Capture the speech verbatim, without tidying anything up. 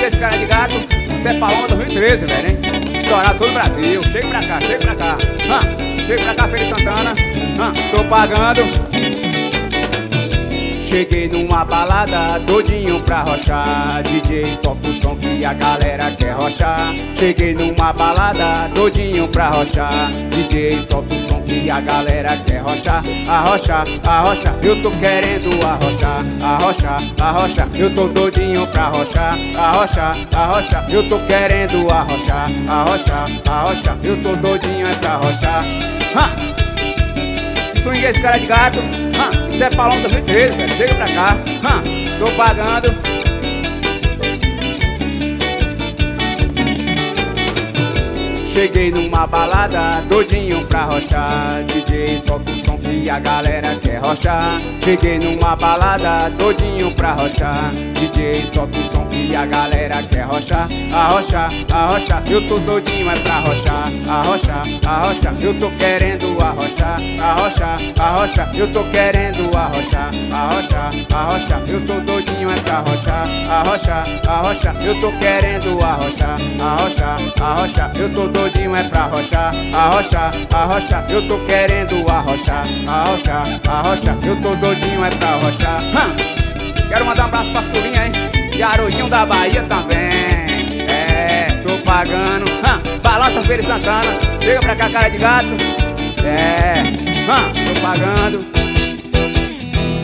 Swing esse cara de gato, isso é Paloma dois mil e treze, velho, hein? Estourar todo o Brasil. Chega pra cá, chega pra cá. Hã? Chega pra cá, Feliz Santana. Hã? Tô pagando. Cheguei numa balada, doidinho pra rochar. D J, solta o som que a galera quer rochar. Cheguei numa balada, doidinho pra rochar. D J, solta o som que a galera quer rochar. Arrochar, arrochar, eu tô querendo arrochar. Arrochar, arrochar, eu tô doidinho pra rochar. Arrochar, arrochar, eu tô querendo arrochar. Arrochar, arrochar, eu tô doidinho é pra rochar. Hã? Swing esse cara de gato, hã? Isso é Paloma dois mil e treze, velho. Chega pra cá, hã? Tô pagando. Cheguei numa balada, doidinho pra rochar. D J, solta o som que a galera quer rochar. Cheguei numa balada, doidinho pra rochar. D J, solta o som que a galera quer rochar. Arrochar, arrochar, eu tô doidinho é pra rochar. Arrochar, arrochar, eu tô querendo arrochar. Arrochar, arrochar, eu tô querendo arrochar. Arrochar, arrochar, eu tô doidinho é pra rochar. Arrochar, arrochar, eu tô querendo arrochar. Arrochar, arrochar, eu tô doidinho é pra rochar. Arrochar, arrochar, eu tô querendo arrochar. Arrochar, arrochar, eu tô doidinho é pra rochar. Hã? Quero mandar um abraço pra Sulinha, hein? Garotinho da Bahia também. É, tô pagando. Hã? Balança Feliz Santana. Chega pra cá, cara de gato. É, hã? Tô pagando.